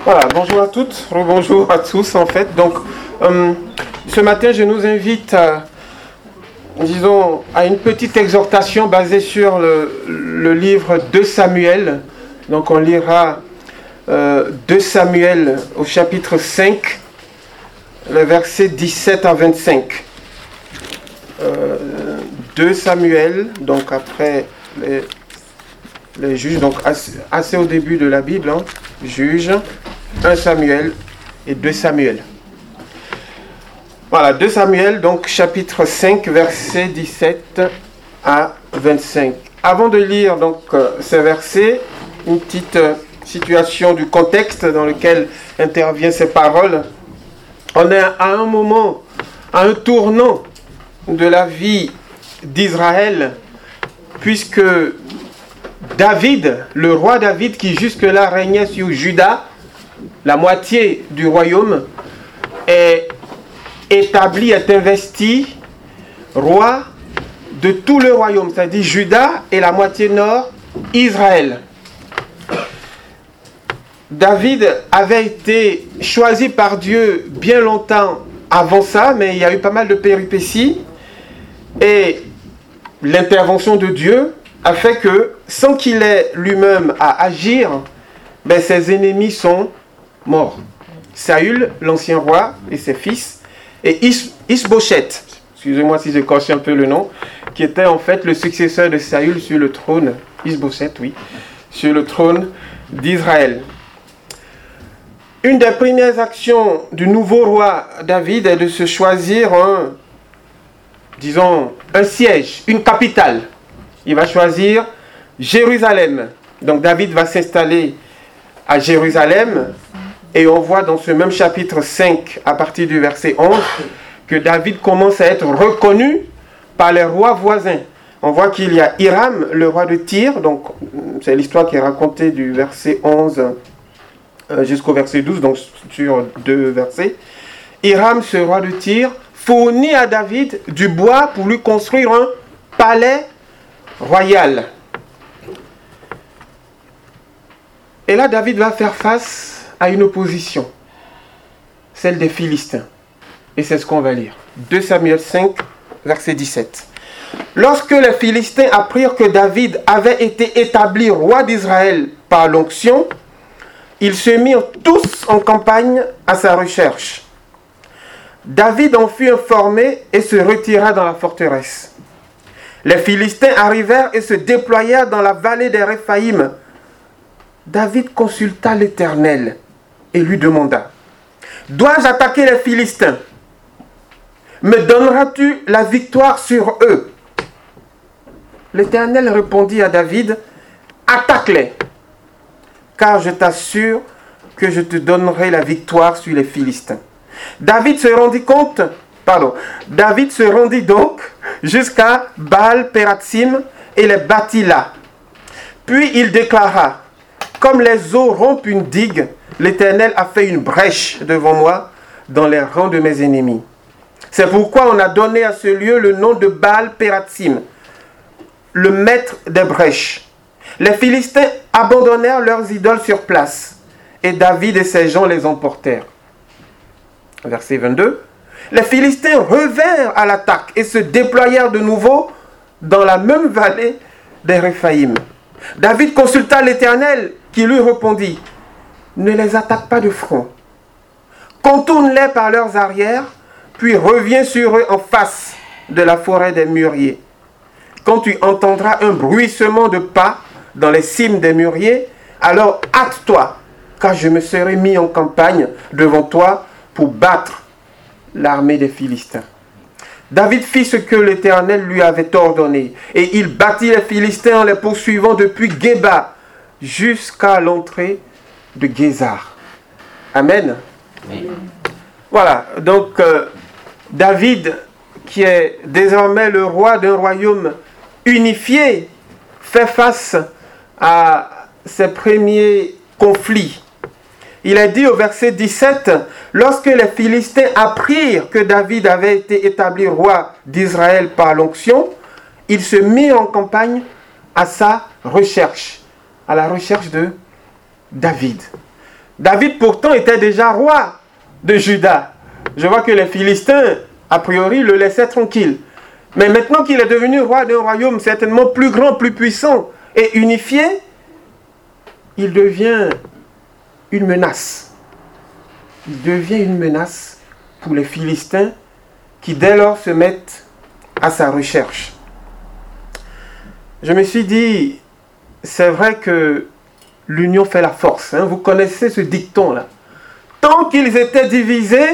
Voilà, bonjour à toutes, bonjour à tous en fait. Donc, ce matin, je nous invite à une petite exhortation basée sur le livre de Samuel. Donc, on lira 2 Samuel au chapitre 5, le verset 17 à 25. 2 Samuel, donc après les juges, donc assez au début de la Bible, juges, 1 Samuel et 2 Samuel. Voilà, 2 Samuel, donc chapitre 5, versets 17 à 25. Avant de lire donc ces versets, une petite situation du contexte dans lequel interviennent ces paroles. On est à un moment, à un tournant de la vie d'Israël, puisque David, le roi David qui jusque-là régnait sur Juda, la moitié du royaume, est établi, est investi roi de tout le royaume, c'est-à-dire Juda et la moitié nord, Israël. David avait été choisi par Dieu bien longtemps avant ça, mais il y a eu pas mal de péripéties et l'intervention de Dieu a fait que, sans qu'il ait lui-même à agir, ses ennemis sont morts. Saül, l'ancien roi, et ses fils, et Ishbosheth, excusez-moi si je coche un peu le nom, qui était en fait le successeur de Saül sur le trône, Ishbosheth, oui, sur le trône d'Israël. Une des premières actions du nouveau roi David est de se choisir un siège, une capitale. Il va choisir Jérusalem. Donc David va s'installer à Jérusalem. Et on voit dans ce même chapitre 5, à partir du verset 11, que David commence à être reconnu par les rois voisins. On voit qu'il y a Hiram, le roi de Tyr. Donc c'est l'histoire qui est racontée du verset 11 jusqu'au verset 12, donc sur 2 versets. Hiram, ce roi de Tyr, fournit à David du bois pour lui construire un palais royal. Et là, David va faire face à une opposition, celle des Philistins. Et c'est ce qu'on va lire. 2 Samuel 5, verset 17. Lorsque les Philistins apprirent que David avait été établi roi d'Israël par l'onction, ils se mirent tous en campagne à sa recherche. David en fut informé et se retira dans la forteresse. Les Philistins arrivèrent et se déployèrent dans la vallée des Réphaïm. David consulta l'Éternel et lui demanda: dois-je attaquer les Philistins? Me donneras-tu la victoire sur eux? L'Éternel répondit à David: attaque-les, car je t'assure que je te donnerai la victoire sur les Philistins. David se rendit donc jusqu'à Baal-Pératsim et les bâtit là. Puis il déclara: comme les eaux rompent une digue, l'Éternel a fait une brèche devant moi dans les rangs de mes ennemis. C'est pourquoi on a donné à ce lieu le nom de Baal-Pératsim, le maître des brèches. Les Philistins abandonnèrent leurs idoles sur place, et David et ses gens les emportèrent. Verset 22. Les Philistins revinrent à l'attaque et se déployèrent de nouveau dans la même vallée des Réphaïm. David consulta l'Éternel qui lui répondit: ne les attaque pas de front. Contourne-les par leurs arrières, puis reviens sur eux en face de la forêt des mûriers. Quand tu entendras un bruissement de pas dans les cimes des mûriers, alors hâte-toi, car je me serai mis en campagne devant toi pour battre l'armée des Philistins. David fit ce que l'Éternel lui avait ordonné, et il battit les Philistins en les poursuivant depuis Géba jusqu'à l'entrée de Guézar. Amen. Oui. Voilà, donc David, qui est désormais le roi d'un royaume unifié, fait face à ses premiers conflits. Il est dit au verset 17, lorsque les Philistins apprirent que David avait été établi roi d'Israël par l'onction, ils se mirent en campagne à sa recherche, à la recherche de David. David pourtant était déjà roi de Juda. Je vois que les Philistins, a priori, le laissaient tranquille. Mais maintenant qu'il est devenu roi d'un royaume certainement plus grand, plus puissant et unifié, il devient une menace. Il devient une menace pour les Philistins qui dès lors se mettent à sa recherche. Je me suis dit, c'est vrai que l'union fait la force. Vous connaissez ce dicton-là. Tant qu'ils étaient divisés,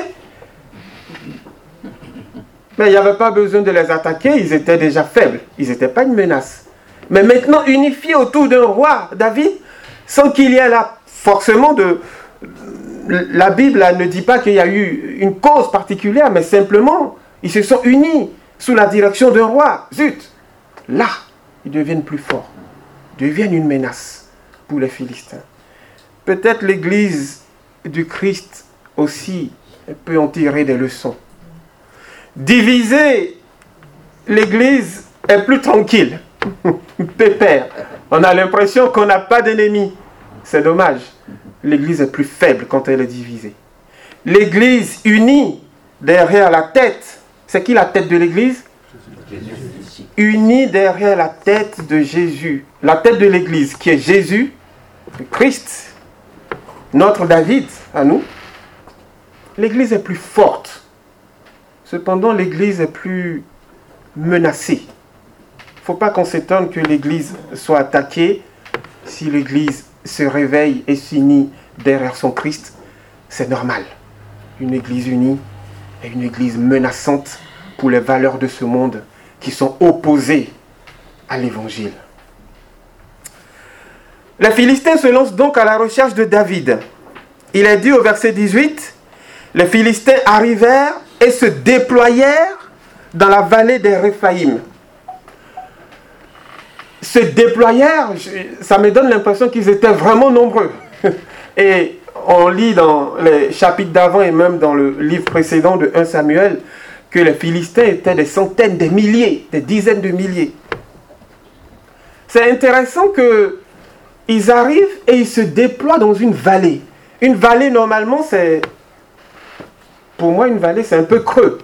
mais il n'y avait pas besoin de les attaquer, ils étaient déjà faibles. Ils n'étaient pas une menace. Mais maintenant, unifiés autour d'un roi, David, sans qu'il y ait là forcément de... La Bible ne dit pas qu'il y a eu une cause particulière, mais simplement, ils se sont unis sous la direction d'un roi. Zut! Là, ils deviennent plus forts. Ils deviennent une menace pour les Philistins. Peut-être l'Église du Christ aussi peut en tirer des leçons. Diviser, l'Église est plus tranquille. Pépère. On a l'impression qu'on n'a pas d'ennemis. C'est dommage. L'Église est plus faible quand elle est divisée. L'Église unie derrière la tête. C'est qui la tête de l'Église? Jésus. Unie derrière la tête de Jésus. La tête de l'Église qui est Jésus, le Christ, notre David à nous. L'Église est plus forte. Cependant, l'Église est plus menacée. Il ne faut pas qu'on s'étonne que l'Église soit attaquée. Si l'Église se réveille et s'unit derrière son Christ, c'est normal. Une Église unie est une Église menaçante pour les valeurs de ce monde qui sont opposées à l'Évangile. Les Philistins se lancent donc à la recherche de David. Il est dit au verset 18, « Les Philistins arrivèrent et se déployèrent dans la vallée des Réphaïm. » Se déployèrent, ça me donne l'impression qu'ils étaient vraiment nombreux. Et on lit dans les chapitres d'avant et même dans le livre précédent de 1 Samuel que les Philistins étaient des centaines, des milliers, des dizaines de milliers. C'est intéressant qu'ils arrivent et ils se déploient dans une vallée. Une vallée, normalement, c'est... Pour moi, une vallée, c'est un peu creux.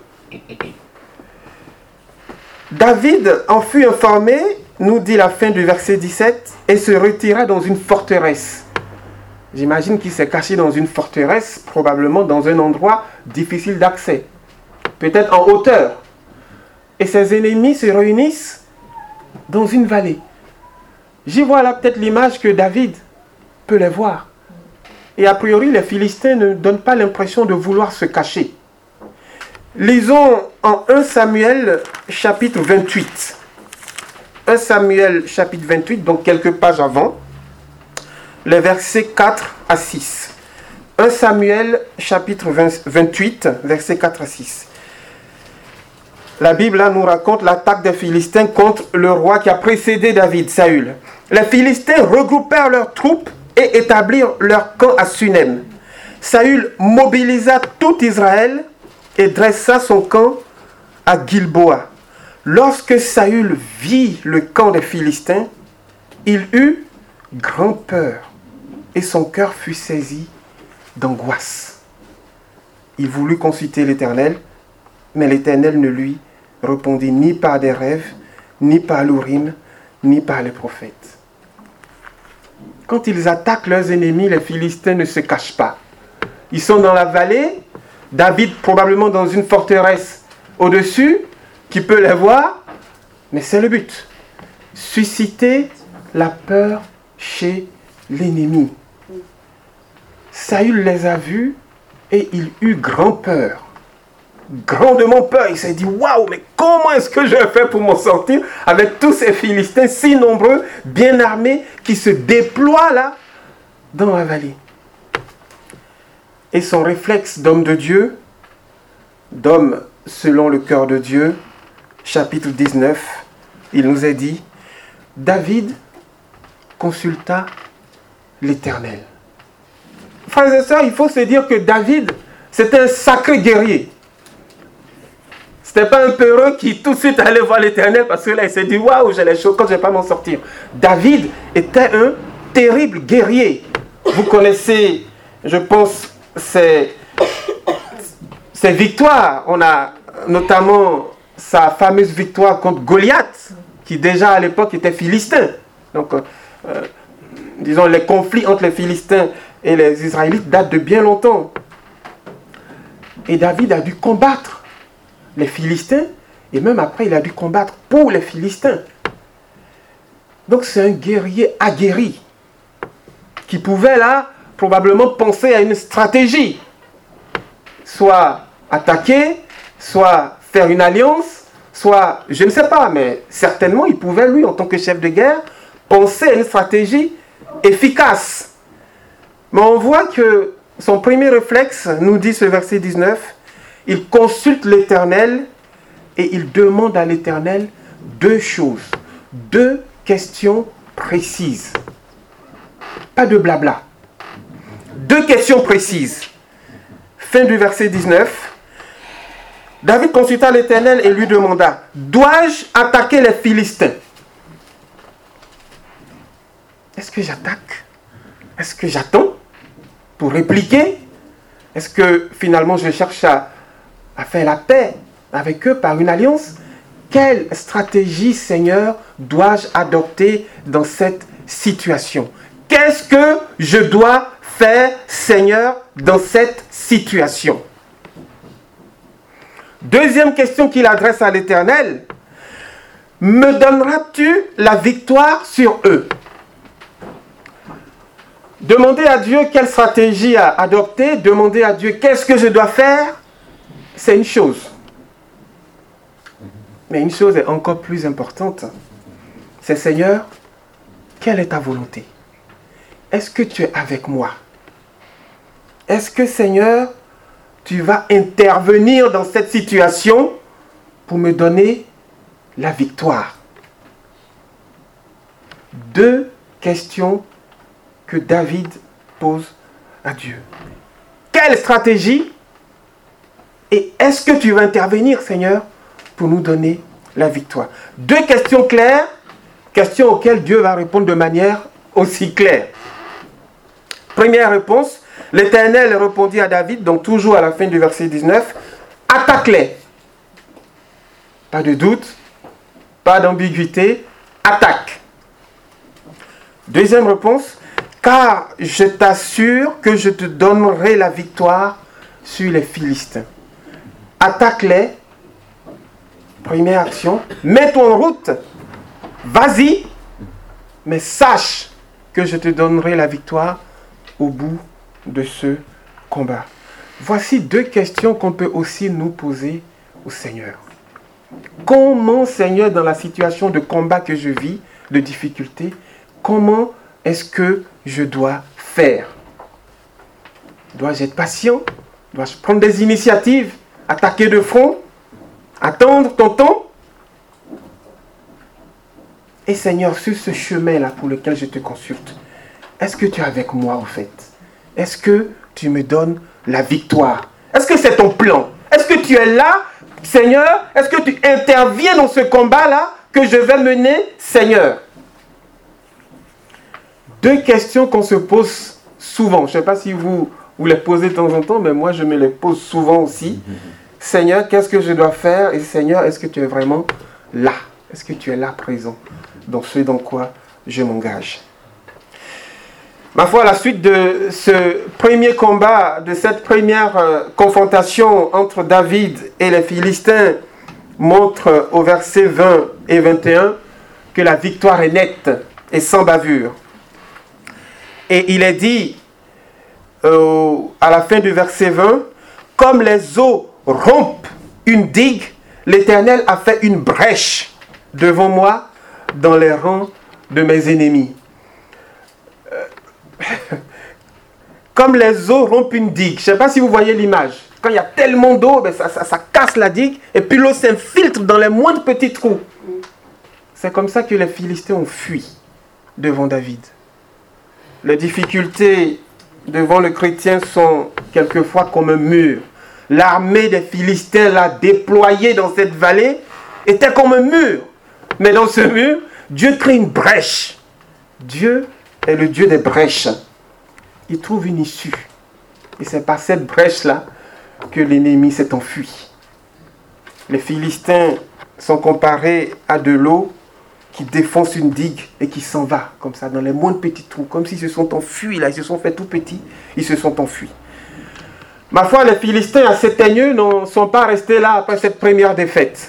David en fut informé, nous dit la fin du verset 17, et se retira dans une forteresse. J'imagine qu'il s'est caché dans une forteresse, probablement dans un endroit difficile d'accès. Peut-être en hauteur. Et ses ennemis se réunissent dans une vallée. J'y vois là peut-être l'image que David peut les voir. Et a priori, les Philistins ne donnent pas l'impression de vouloir se cacher. Lisons en 1 Samuel chapitre 28. 1 Samuel chapitre 28, donc quelques pages avant, les versets 4 à 6. 1 Samuel chapitre 28, versets 4 à 6. La Bible là, nous raconte l'attaque des Philistins contre le roi qui a précédé David, Saül. Les Philistins regroupèrent leurs troupes et établirent leur camp à Sunem. Saül mobilisa tout Israël et dressa son camp à Gilboa. Lorsque Saül vit le camp des Philistins, il eut grand peur et son cœur fut saisi d'angoisse. Il voulut consulter l'Éternel, mais l'Éternel ne lui répondit ni par des rêves, ni par l'Urim, ni par les prophètes. Quand ils attaquent leurs ennemis, les Philistins ne se cachent pas. Ils sont dans la vallée, David probablement dans une forteresse au-dessus, qui peut les voir, mais c'est le but. Susciter la peur chez l'ennemi. Saül les a vus et il eut grand peur. Grandement peur. Il s'est dit, waouh, mais comment est-ce que je vais faire pour m'en sortir avec tous ces Philistins si nombreux, bien armés, qui se déploient là, dans la vallée. Et son réflexe d'homme de Dieu, d'homme selon le cœur de Dieu, chapitre 19, il nous est dit, David consulta l'Éternel. Frères et sœurs, il faut se dire que David, c'était un sacré guerrier. C'était pas un peureux qui tout de suite allait voir l'Éternel parce que là il s'est dit, waouh, j'ai les choses quand je ne vais pas m'en sortir. David était un terrible guerrier. Vous connaissez je pense, ses victoires. On a notamment sa fameuse victoire contre Goliath, qui déjà à l'époque était philistin. Donc, disons, les conflits entre les Philistins et les Israélites datent de bien longtemps. Et David a dû combattre les Philistins, et même après, il a dû combattre pour les Philistins. Donc, c'est un guerrier aguerri, qui pouvait là, probablement penser à une stratégie. Soit attaquer, soit faire une alliance, soit, je ne sais pas, mais certainement, il pouvait, lui, en tant que chef de guerre, penser à une stratégie efficace. Mais on voit que son premier réflexe, nous dit ce verset 19, il consulte l'Éternel et il demande à l'Éternel deux choses, deux questions précises. Pas de blabla. Deux questions précises. Fin du verset 19. David consulta l'Éternel et lui demanda, dois-je attaquer les Philistins? Est-ce que j'attaque? Est-ce que j'attends pour répliquer? Est-ce que finalement je cherche à faire la paix avec eux par une alliance? Quelle stratégie, Seigneur, dois-je adopter dans cette situation? Qu'est-ce que je dois faire, Seigneur, dans cette situation? Deuxième question qu'il adresse à l'Éternel. Me donneras-tu la victoire sur eux? Demander à Dieu quelle stratégie à adopter, demander à Dieu qu'est-ce que je dois faire, c'est une chose. Mais une chose est encore plus importante. C'est Seigneur, quelle est ta volonté? Est-ce que tu es avec moi? Est-ce que Seigneur, tu vas intervenir dans cette situation pour me donner la victoire? Deux questions que David pose à Dieu. Quelle stratégie? Et est-ce que tu vas intervenir, Seigneur, pour nous donner la victoire? Deux questions claires, questions auxquelles Dieu va répondre de manière aussi claire. Première réponse, l'Éternel répondit à David, donc toujours à la fin du verset 19, attaque-les. Pas de doute, pas d'ambiguïté, attaque. Deuxième réponse, car je t'assure que je te donnerai la victoire sur les Philistins. Attaque-les. Première action. Mets-toi en route. Vas-y. Mais sache que je te donnerai la victoire au bout de ce combat. Voici deux questions qu'on peut aussi nous poser au Seigneur. Comment, Seigneur, dans la situation de combat que je vis, de difficulté, comment est-ce que je dois faire? Dois-je être patient? Dois-je prendre des initiatives? Attaquer de front? Attendre ton temps? Et Seigneur, sur ce chemin-là pour lequel je te consulte, est-ce que tu es avec moi au fait? Est-ce que tu me donnes la victoire? Est-ce que c'est ton plan? Est-ce que tu es là, Seigneur? Est-ce que tu interviens dans ce combat-là que je vais mener, Seigneur? Deux questions qu'on se pose souvent. Je ne sais pas si vous les posez de temps en temps, mais moi je me les pose souvent aussi. Seigneur, qu'est-ce que je dois faire? Et Seigneur, est-ce que tu es vraiment là? Est-ce que tu es là présent dans ce dans quoi je m'engage? Ma foi, à la suite de ce premier combat, de cette première confrontation entre David et les Philistins, montre au verset 20 et 21 que la victoire est nette et sans bavure. Et il est dit à la fin du verset 20, comme les eaux rompent une digue, l'Éternel a fait une brèche devant moi dans les rangs de mes ennemis. Comme les eaux rompent une digue. Je ne sais pas si vous voyez l'image. Quand il y a tellement d'eau, ben ça casse la digue et puis l'eau s'infiltre dans les moindres petits trous. C'est comme ça que les Philistins ont fui devant David. Les difficultés devant le chrétien sont quelquefois comme un mur. L'armée des Philistins, là, déployée dans cette vallée, était comme un mur. Mais dans ce mur, Dieu crée une brèche. Dieu est le Dieu des brèches. Il trouve une issue. Et c'est par cette brèche-là que l'ennemi s'est enfui. Les Philistins sont comparés à de l'eau qui défonce une digue et qui s'en va, comme ça, dans les moindres petits trous, comme s'ils se sont enfuis, là, ils se sont fait tout petits, ils se sont enfuis. Ma foi, les Philistins assez teigneux ne sont pas restés là après cette première défaite.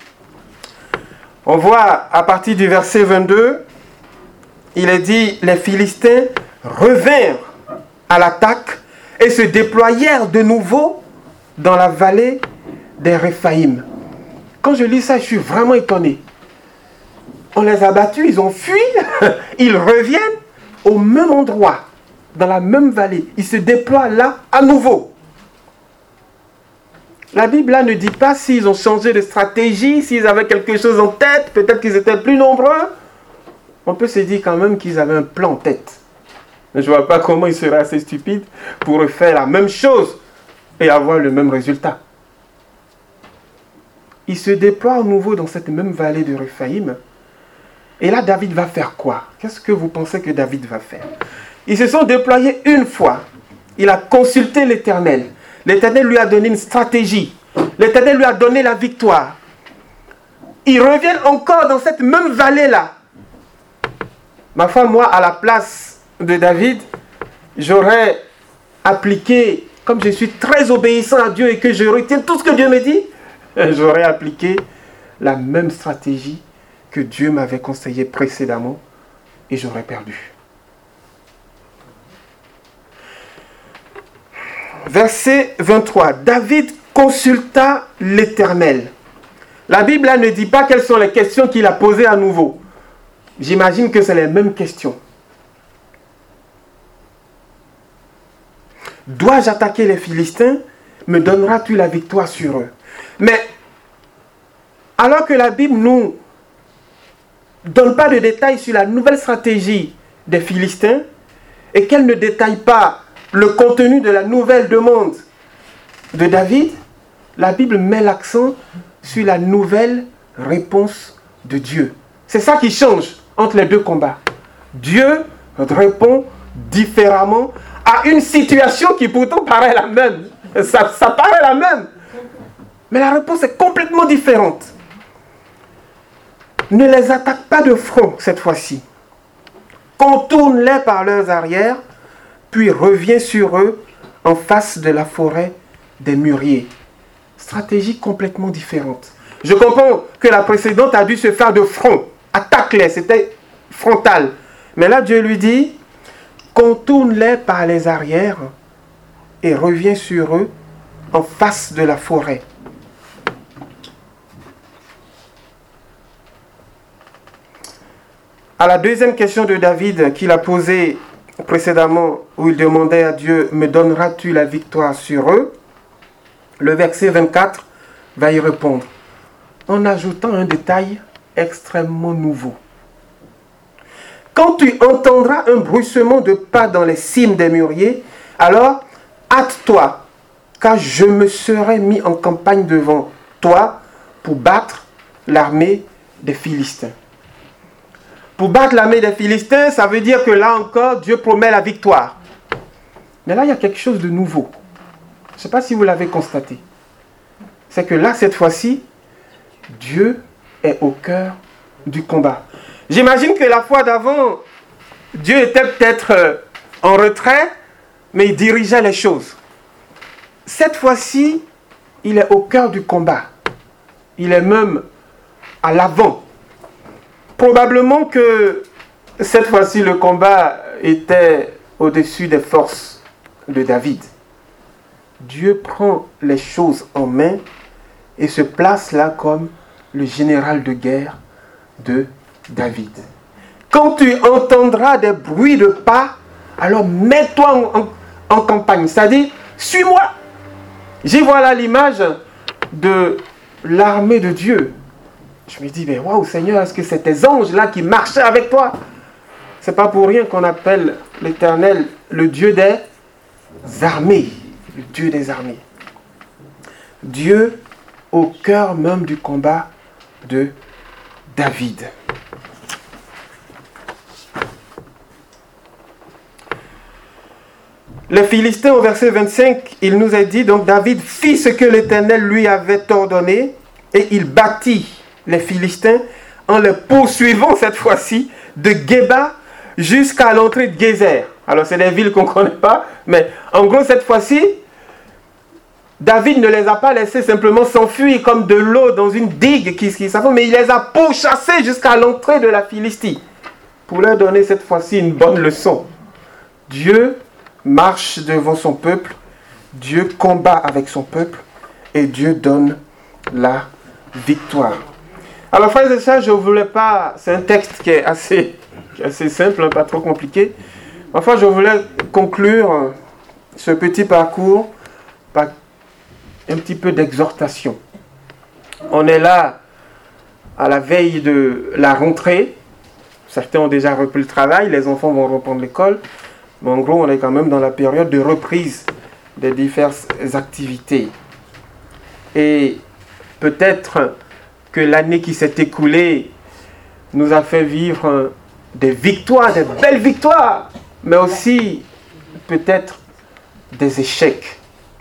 On voit à partir du verset 22, il est dit, les Philistins revinrent à l'attaque et se déployèrent de nouveau dans la vallée des Réphaïm. Quand je lis ça, je suis vraiment étonné. On les a battus, ils ont fui, ils reviennent au même endroit, dans la même vallée. Ils se déploient là à nouveau. La Bible là ne dit pas s'ils ont changé de stratégie, s'ils avaient quelque chose en tête, peut-être qu'ils étaient plus nombreux. On peut se dire quand même qu'ils avaient un plan en tête. Je ne vois pas comment ils seraient assez stupides pour refaire la même chose et avoir le même résultat. Ils se déploient à nouveau dans cette même vallée de Réphaïm. Et là, David va faire quoi? Qu'est-ce que vous pensez que David va faire? Ils se sont déployés une fois. Il a consulté l'Éternel. L'Éternel lui a donné une stratégie. L'Éternel lui a donné la victoire. Ils reviennent encore dans cette même vallée-là. Ma foi, moi, à la place de David, j'aurais appliqué, comme je suis très obéissant à Dieu et que je retiens tout ce que Dieu me dit, j'aurais appliqué la même stratégie que Dieu m'avait conseillé précédemment et j'aurais perdu. Verset 23. David consulta l'Éternel. La Bible là, ne dit pas quelles sont les questions qu'il a posées à nouveau. J'imagine que c'est les mêmes questions. Dois-je attaquer les Philistins? Me donneras-tu la victoire sur eux? Mais alors que la Bible nous donne pas de détails sur la nouvelle stratégie des Philistins et qu'elle ne détaille pas le contenu de la nouvelle demande de David, la Bible met l'accent sur la nouvelle réponse de Dieu. C'est ça qui change entre les deux combats. Dieu répond différemment à une situation qui pourtant paraît la même. Ça paraît la même. Mais la réponse est complètement différente. Ne les attaque pas de front cette fois-ci. Contourne-les par leurs arrières, puis reviens sur eux en face de la forêt des mûriers. Stratégie complètement différente. Je comprends que la précédente a dû se faire de front. Attaque-les, c'était frontal. Mais là, Dieu lui dit, contourne-les par les arrières et reviens sur eux en face de la forêt. À la deuxième question de David qu'il a posée précédemment, où il demandait à Dieu, me donneras-tu la victoire sur eux? Le verset 24 va y répondre, en ajoutant un détail extrêmement nouveau. Quand tu entendras un bruissement de pas dans les cimes des mûriers, alors hâte-toi, car je me serai mis en campagne devant toi pour battre l'armée des Philistins. Pour battre l'armée des Philistins, ça veut dire que là encore, Dieu promet la victoire. Mais là, il y a quelque chose de nouveau. Je ne sais pas si vous l'avez constaté. C'est que là, cette fois-ci, Dieu est au cœur du combat. J'imagine que la fois d'avant, Dieu était peut-être en retrait, mais il dirigeait les choses. Cette fois-ci, il est au cœur du combat. Il est même à l'avant. Probablement que cette fois-ci, le combat était au-dessus des forces de David. Dieu prend les choses en main et se place là comme le général de guerre de David. Quand tu entendras des bruits de pas, alors mets-toi en campagne. C'est-à-dire, suis-moi. J'y vois là l'image de l'armée de Dieu. Je me dis, mais waouh Seigneur, est-ce que c'est tes anges là qui marchaient avec toi? C'est pas pour rien qu'on appelle l'Éternel le Dieu des armées. Le Dieu des armées. Dieu au cœur même du combat de David. Les Philistins, au verset 25, il nous est dit, donc David fit ce que l'Éternel lui avait ordonné, et il battit les Philistins en les poursuivant cette fois-ci de Géba jusqu'à l'entrée de Gézer. Alors c'est des villes qu'on ne connaît pas, mais en gros cette fois-ci, David ne les a pas laissés simplement s'enfuir comme de l'eau dans une digue qui s'avance, mais il les a pourchassés jusqu'à l'entrée de la Philistie pour leur donner cette fois-ci une bonne leçon. Dieu marche devant son peuple, Dieu combat avec son peuple et Dieu donne la victoire. Alors frères et sœurs, je ne voulais pas, c'est un texte qui est assez simple, hein, pas trop compliqué. Enfin, je voulais conclure ce petit parcours par un petit peu d'exhortation. On est là à la veille de la rentrée. Certains ont déjà repris le travail, les enfants vont reprendre l'école. Mais en gros, on est quand même dans la période de reprise des diverses activités. Et peut-être que l'année qui s'est écoulée nous a fait vivre des victoires, des belles victoires, mais aussi peut-être des échecs.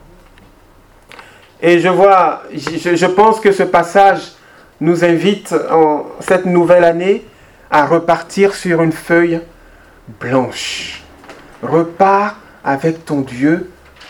Et je pense que ce passage nous invite en cette nouvelle année à repartir sur une feuille blanche. Repars avec ton Dieu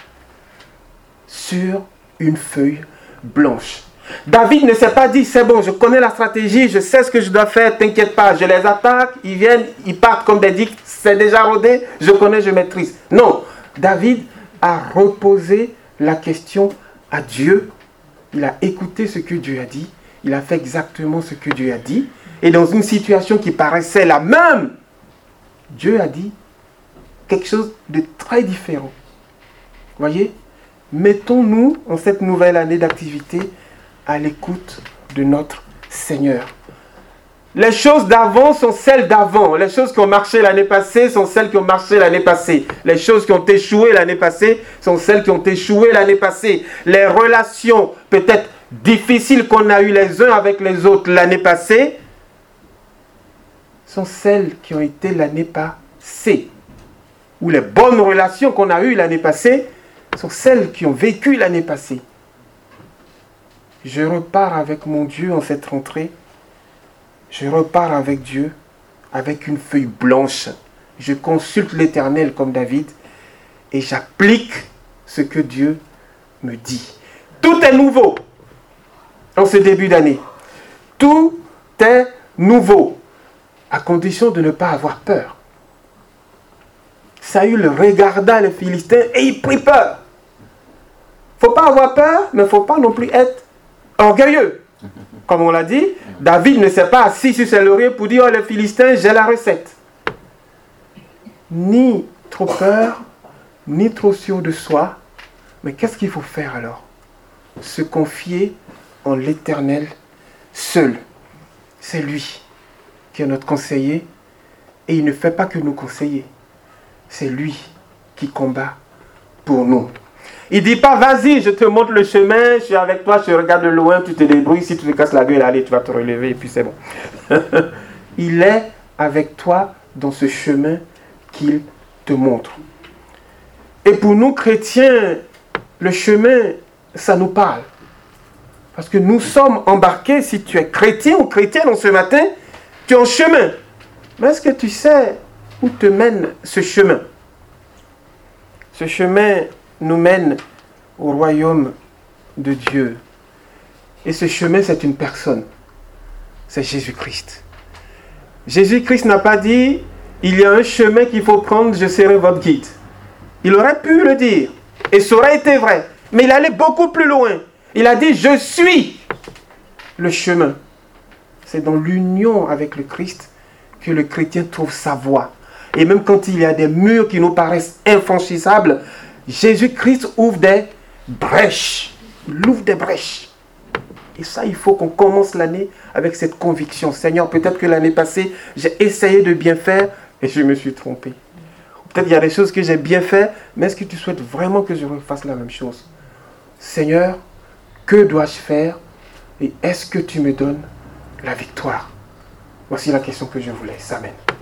sur une feuille blanche. David ne s'est pas dit, c'est bon, je connais la stratégie, je sais ce que je dois faire, t'inquiète pas, je les attaque, ils viennent, ils partent comme des dicks, c'est déjà rodé, je connais, je maîtrise. Non, David a reposé la question à Dieu, il a écouté ce que Dieu a dit, il a fait exactement ce que Dieu a dit, et dans une situation qui paraissait la même, Dieu a dit quelque chose de très différent. Voyez, mettons-nous en cette nouvelle année d'activité à l'écoute de notre Seigneur. Les choses d'avant sont celles d'avant. Les choses qui ont marché l'année passée sont celles qui ont marché l'année passée. Les choses qui ont échoué l'année passée sont celles qui ont échoué l'année passée. Les relations peut-être difficiles qu'on a eues les uns avec les autres l'année passée sont celles qui ont été l'année passée. Ou les bonnes relations qu'on a eues l'année passée sont celles qui ont vécu l'année passée. Je repars avec mon Dieu en cette rentrée. Je repars avec Dieu, avec une feuille blanche. Je consulte l'Éternel comme David et j'applique ce que Dieu me dit. Tout est nouveau en ce début d'année. Tout est nouveau, à condition de ne pas avoir peur. Saül regarda les Philistins et il prit peur. Il ne faut pas avoir peur, mais il ne faut pas non plus être orgueilleux. Comme on l'a dit, David ne s'est pas assis sur ses lauriers pour dire « Oh les Philistins, j'ai la recette ». Ni trop peur, ni trop sûr de soi. Mais qu'est-ce qu'il faut faire alors? Se confier en l'Éternel seul. C'est lui qui est notre conseiller et il ne fait pas que nous conseiller. C'est lui qui combat pour nous. Il ne dit pas, vas-y, je te montre le chemin, je suis avec toi, je regarde de loin, tu te débrouilles, si tu te casses la gueule, allez, tu vas te relever et puis c'est bon. Il est avec toi dans ce chemin qu'il te montre. Et pour nous, chrétiens, le chemin, ça nous parle. Parce que nous sommes embarqués, si tu es chrétien ou chrétienne en ce matin, tu es en chemin. Mais est-ce que tu sais où te mène ce chemin? Ce chemin nous mène au royaume de Dieu. Et ce chemin, c'est une personne. C'est Jésus-Christ. Jésus-Christ n'a pas dit, il y a un chemin qu'il faut prendre, je serai votre guide. Il aurait pu le dire. Et ça aurait été vrai. Mais il allait beaucoup plus loin. Il a dit, je suis le chemin. C'est dans l'union avec le Christ que le chrétien trouve sa voie. Et même quand il y a des murs qui nous paraissent infranchissables, Jésus-Christ ouvre des brèches. Il ouvre des brèches. Et ça, il faut qu'on commence l'année avec cette conviction. Seigneur, peut-être que l'année passée, j'ai essayé de bien faire et je me suis trompé. Peut-être qu'il y a des choses que j'ai bien fait, mais est-ce que tu souhaites vraiment que je refasse la même chose? Seigneur, que dois-je faire et est-ce que tu me donnes la victoire? Voici la question que je vous laisse. Amen.